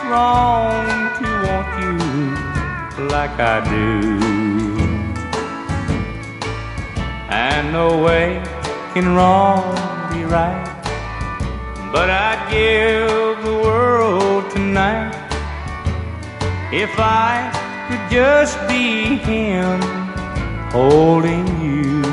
wrong to want you like I do. And no way can wrong be right, but I'd give the world tonight if I could just be him holding you.